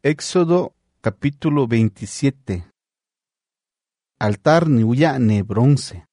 Éxodo capítulo 27. Altar ni uyane bronce.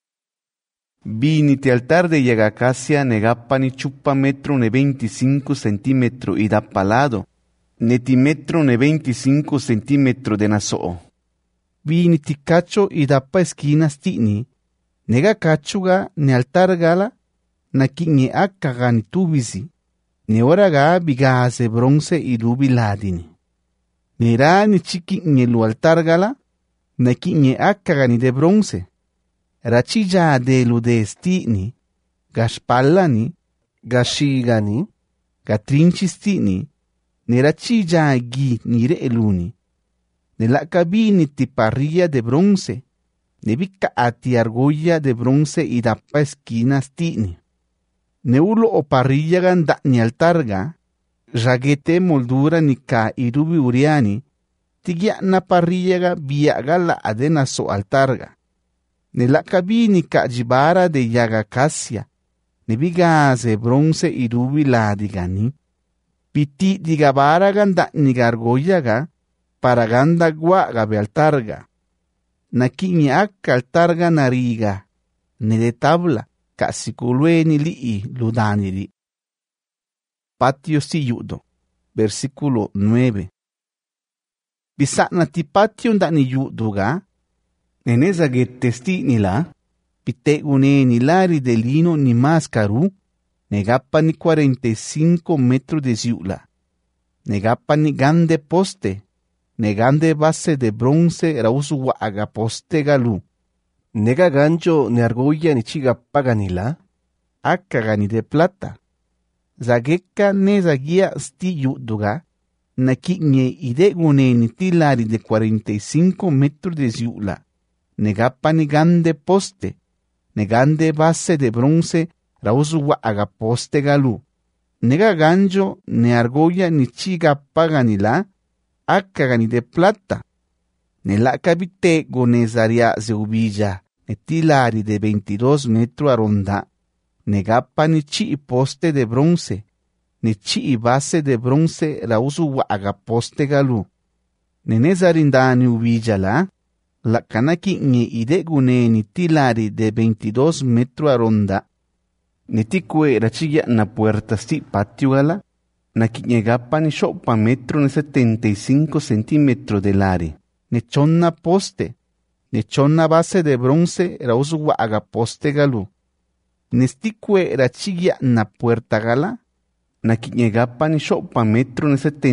Vinite altar de yagacasia negapa ni chupa metro ne 25 centímetro y da palado, netimetro ne 25 centímetro de nasoo. Viniti cacho y dapa esquinas tini, nega cachuga ne altar gala, na kiñe akaga ni tubisi, ne oraga bigase bronce y dubi ladini. Nera ni chiki nye lu altar gala, na kiñe akaga ni de bronce. Rachilla de lu de stini, gashpallani, gashigani, gatrinchistini, ne rachilla gi ni re eluni. Ne la cabini ti parrilla de bronce, ne bica ati argolla de bronce y dapa esquina stini. Ne ulo o parrilla ganda ni altarga, ragete moldura ni ka irubi uriani, tigia na parrilla biaga la adena so altarga. Ne la cabini ka jibara de yaga casia, ne bigaze bronce irubi la digani. Piti digabara ganda ni gargoyaga, para ganda guaga be altarga. Na kiña akka altarga nariga, ne de tabla, casi culueni li ludaniri. Patio siyudo, versículo 9. Bisana ti patio ndani yuduga, neneza getesti nila, pitegune ni lari de lino ni mascaru, negapa ni 45 metros de ziula, negapa ni gande poste, negande base de bronce rausu waga poste galu, nega gancho ne argolla ni chiga paganila, akagani de plata. Zageka ne zagia sti yuduga, na kiñe idegune ni tilari de 45 metros de ziula, negapa ni gande poste, negande base de bronce rausu waga poste galu, nega gancho ne argolla ni chiga paganila, akagani de plata. Ne la cabite gonezaria zeubilla, ne tilari de 22 metros aronda, negapa ni chi poste de bronce, ni chi base de bronce rausu waga poste galu. Ne nezarindani ubilla la kanaki ni idegune ni tilari de 22 metros aronda, ne tikue rachilla na puerta sti patio gala, na kiñegapa ni shopa metro ne 75 centímetros de lari, ne chonna poste, ne chonna base de bronce rausu waga poste galu. Nesticue rachilla na puerta gala, na kiñegapa ni shopa metro ne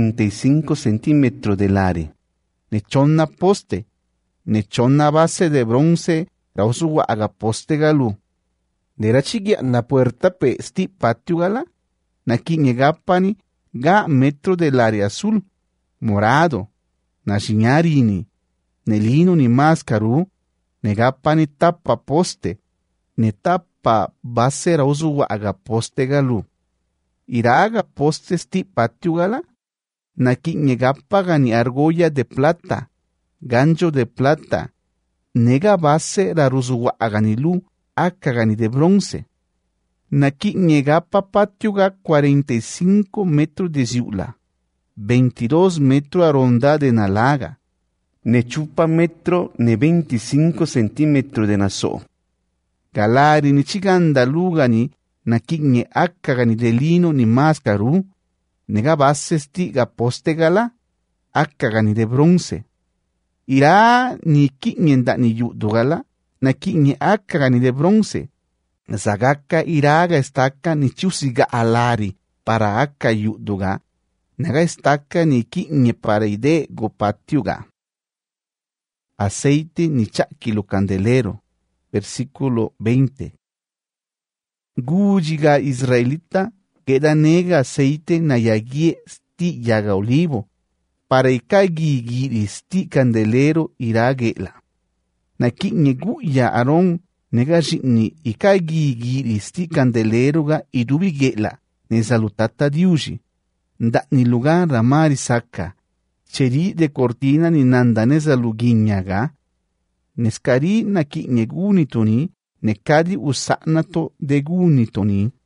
75 centímetros de lari, ne chonna poste, ne chonna base de bronce rausu waga poste galu. Ne rachilla na puerta pe sti patio gala, na kiñegapa ni ga metro del área azul, morado, na signarini, ne lino ni mascaru, ne gapa ni tapa poste, ne tapa base rausu waga poste galu. Iraga poste sti patio gala, na kiñegapa gani argolla de plata, gancho de plata, nega base rarusu waga ni lu, akagani de bronce. Na kiñegapa patio ga 45 metros de ziula, 22 metros aronda de nalaga, ne chupa metro ne 25 centímetros de naso. Galari ni chiganda lugani na kiñe akagani de lino ni mascaru, nega base stiga poste gala, akagani de bronce. Ira ni kiñenda ni yudu gala, na kiñe akagani de bronce. Zagaka iraga estaka ni chusiga alari para aka yuduga, naga estaka ni kiñe para ide go patiuga. Aceite ni chakilo candelero, versículo 20. Gujiga israelita queda nega aceite na yagie sti yaga olivo, para ikagi giri sti candelero iragela. Na kiñe guya aron nega jitni ikagi giri sti candelero ga idubi gela ne salutata diuji. Nda ni lugar ramari saka, cheri de cortina ni nanda ne saluginya ga, neskari na kiñe gunitoni ne kadi usanato de gunitoni.